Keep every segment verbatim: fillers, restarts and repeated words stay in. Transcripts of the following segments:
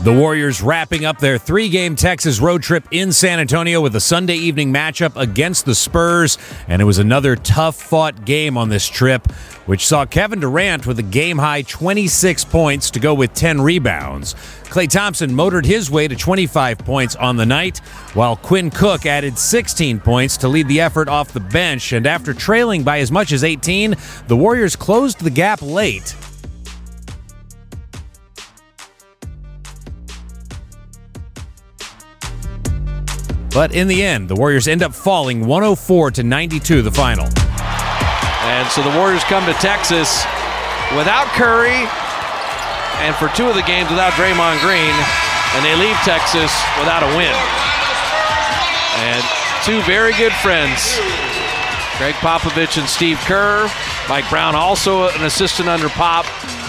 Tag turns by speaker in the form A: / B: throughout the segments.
A: The Warriors wrapping up their three-game Texas road trip in San Antonio with a Sunday evening matchup against the Spurs, and it was another tough-fought game on this trip, which saw Kevin Durant with a game-high twenty-six points to go with ten rebounds. Klay Thompson motored his way to twenty-five points on the night, while Quinn Cook added sixteen points to lead the effort off the bench, and after trailing by as much as eighteen, the Warriors closed the gap late. But in the end, the Warriors end up falling one oh four to ninety-two, the final.
B: And so the Warriors come to Texas without Curry and for two of the games without Draymond Green, and they leave Texas without a win. And two very good friends, Greg Popovich and Steve Kerr. Mike Brown also an assistant under Pop.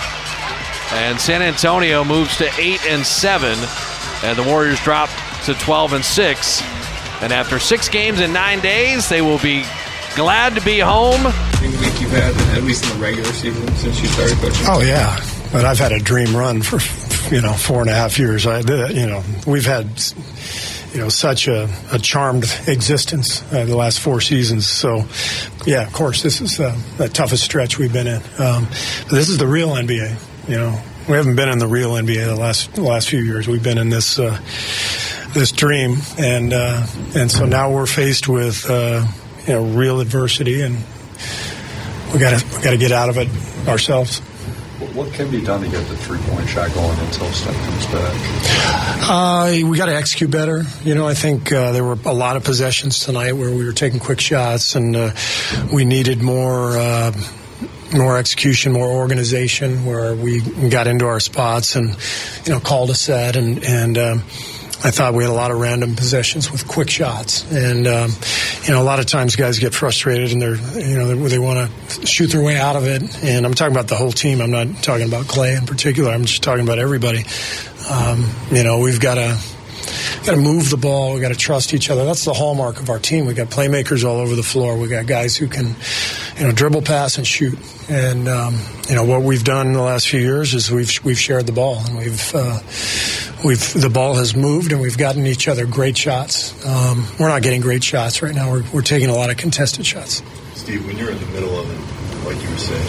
B: And San Antonio moves to eight and seven, and the Warriors drop to twelve and six. And after six games in nine days, they will be glad to be home.
C: Any week you've had, at least in the regular season, since you started coaching?
D: Oh, yeah. But I've had a dream run for, you know, four and a half years. I, you know, we've had, you know, such a, a charmed existence uh, the last four seasons. So, yeah, of course, this is uh, the toughest stretch we've been in. Um, but this is the real N B A, you know. We haven't been in the real N B A the last the last few years. We've been in this uh, this dream, and uh, and so now we're faced with uh, you know real adversity, and we got to we got to get out of it ourselves.
E: What can be done to get the three-point shot going until Steph comes back?
D: Uh, we got to execute better. You know, I think uh, there were a lot of possessions tonight where we were taking quick shots, and uh, we needed more. Uh, more execution, more organization, where we got into our spots and, you know, called a set. And, and um, I thought we had a lot of random possessions with quick shots. And, um, you know, a lot of times guys get frustrated and they're, you know, they, they want to shoot their way out of it. And I'm talking about the whole team. I'm not talking about Klay in particular. I'm just talking about everybody. Um, you know, we've got to, got to move the ball. We got to trust each other. That's the hallmark of our team. We got playmakers all over the floor. We got guys who can, you know, dribble, pass, and shoot. And um, you know what we've done in the last few years is we've we've shared the ball, and we've uh, we've the ball has moved, and we've gotten each other great shots. Um, we're not getting great shots right now. We're we're taking a lot of contested shots.
F: Steve, when you're in the middle of it, like you were saying,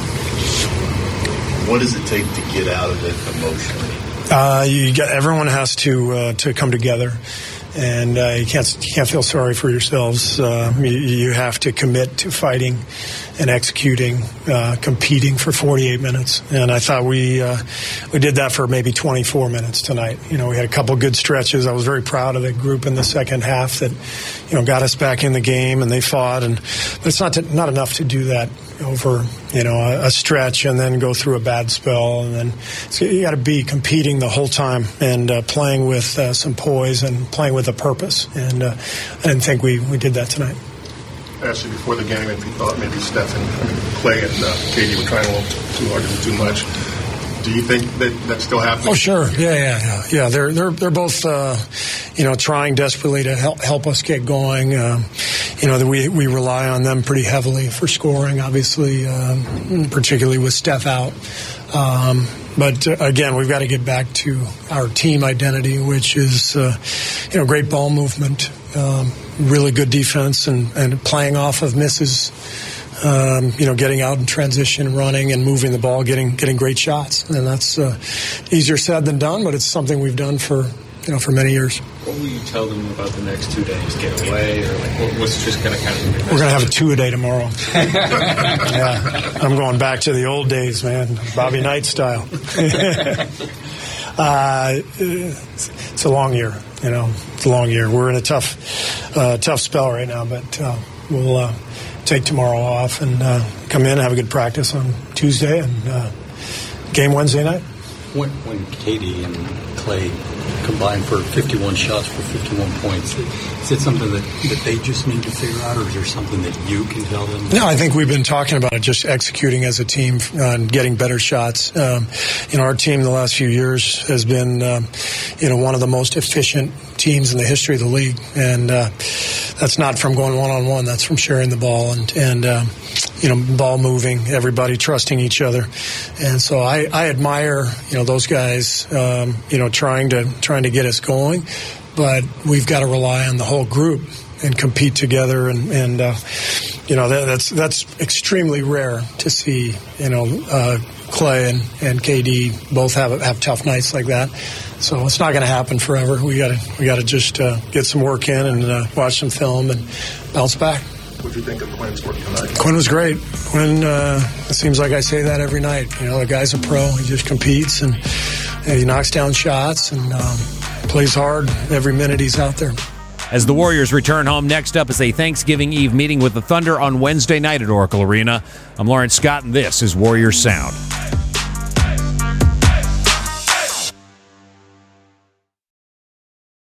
F: what does it take to get out of it emotionally?
D: Uh, you got, everyone has to uh, to come together, and uh, you can't you can't feel sorry for yourselves. Uh, you, you have to commit to fighting and executing, uh, competing for forty-eight minutes. And I thought we uh, we did that for maybe twenty-four minutes tonight. You know, we had a couple good stretches. I was very proud of the group in the second half that, you know, got us back in the game, and they fought. And but it's not to, not enough to do that over, you know, a, a stretch and then go through a bad spell. And then so you got to be competing the whole time and uh, playing with uh, some poise and playing with a purpose. And uh, I didn't think we, we did that tonight.
G: I asked you before the game if you thought maybe Steph and I mean, Klay and uh, K D were trying a little too hard to do too much. Do you think that that's still happening?
D: Oh, sure. Yeah, yeah, yeah. Yeah, they're they're they're both, uh, you know, trying desperately to help help us get going. Um, you know, we we rely on them pretty heavily for scoring, obviously, um, particularly with Steph out. Um, but uh, again, we've got to get back to our team identity, which is, uh, you know, great ball movement, um, really good defense, and, and playing off of misses. Um, you know, getting out in transition, running and moving the ball, getting getting great shots, and that's uh, easier said than done. But it's something we've done for you know for many years.
C: What will you tell them about the next two days? Get away, or like what, what's just going to kind of?
D: We're going to have a two a day tomorrow. Yeah, I'm going back to the old days, man, Bobby Knight style. uh, it's a long year, you know. It's a long year. We're in a tough, uh, tough spell right now, but uh, we'll. Uh, take tomorrow off and uh, come in and have a good practice on Tuesday and uh, game Wednesday night.
H: When, when K D and Klay combine for fifty-one shots for fifty-one points, is it something that, that they just need to figure out, or is there something that you can tell them?
D: No, I think we've been talking about it, just executing as a team and getting better shots. Um, you know, our team the last few years has been, um, you know, one of the most efficient teams in the history of the league, and uh, that's not from going one-on-one. That's from sharing the ball, and, and um, you know, ball moving, everybody trusting each other. And so I, I admire, you know, those guys, um, you know, trying to trying to get us going. But we've got to rely on the whole group and compete together. And, and uh, you know, that, that's that's extremely rare to see, you know, uh, Clay and, and K D both have have tough nights like that. So it's not going to happen forever. We got to we got to just uh, get some work in and uh, watch some film and bounce back.
G: What did you think of Quinn's work tonight?
D: Quinn was great. Quinn, uh, it seems like I say that every night. You know, the guy's a pro. He just competes and, and he knocks down shots and um, plays hard every minute he's out there.
A: As the Warriors return home, next up is a Thanksgiving Eve meeting with the Thunder on Wednesday night at Oracle Arena. I'm Lawrence Scott, and this is Warriors Sound.